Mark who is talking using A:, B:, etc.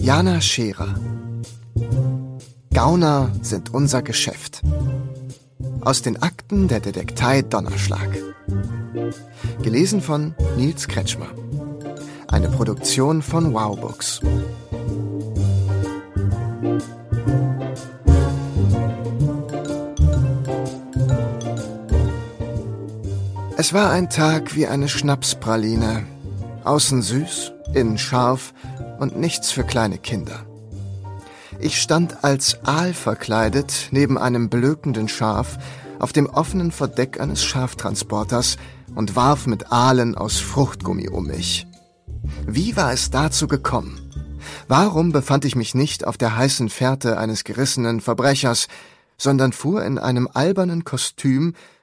A: Jana Scherer. Gauner sind unser Geschäft. Aus den Akten der Detektei Donnerschlag. Gelesen von Nils Kretschmer. Eine Produktion von Wow Books. Es war ein Tag wie eine Schnapspraline. Außen süß, innen scharf und nichts für kleine Kinder. Ich stand als Aal verkleidet neben einem blökenden Schaf auf dem offenen Verdeck eines Schaftransporters und warf mit Aalen aus Fruchtgummi um mich. Wie war es dazu gekommen? Warum befand ich mich nicht auf der heißen Fährte eines gerissenen Verbrechers, sondern fuhr in einem albernen Kostüm